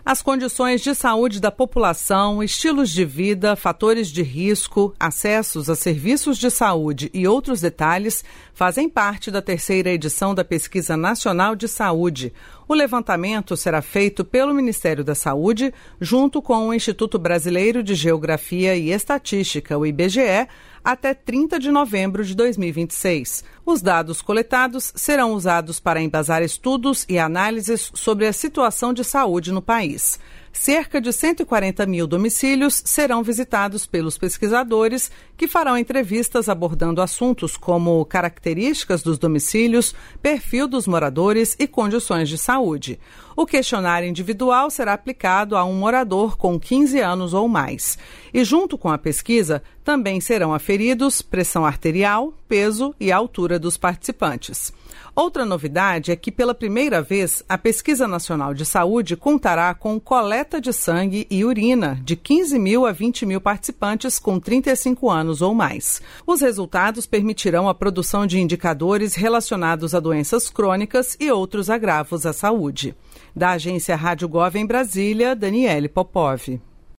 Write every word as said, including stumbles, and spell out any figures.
As condições de saúde da população, estilos de vida, fatores de risco, acessos a serviços de saúde e outros detalhes fazem parte da terceira edição da Pesquisa Nacional de Saúde. O levantamento será feito pelo Ministério da Saúde, junto com o Instituto Brasileiro de Geografia e Estatística, o I B G E, até trinta de novembro de dois mil e vinte e seis. Os dados coletados serão usados para embasar estudos e análises sobre a situação de saúde no país. Cerca de cento e quarenta mil domicílios serão visitados pelos pesquisadores, que farão entrevistas abordando assuntos como características dos domicílios, perfil dos moradores e condições de saúde. O questionário individual será aplicado a um morador com quinze anos ou mais. E junto com a pesquisa, também serão aferidos pressão arterial, peso e altura dos participantes. Outra novidade é que, pela primeira vez, a Pesquisa Nacional de Saúde contará com coleta de sangue e urina de quinze mil a vinte mil participantes com trinta e cinco anos ou mais. Os resultados permitirão a produção de indicadores relacionados a doenças crônicas e outros agravos à saúde. Da agência Rádio Gov em Brasília, Daniele Popov.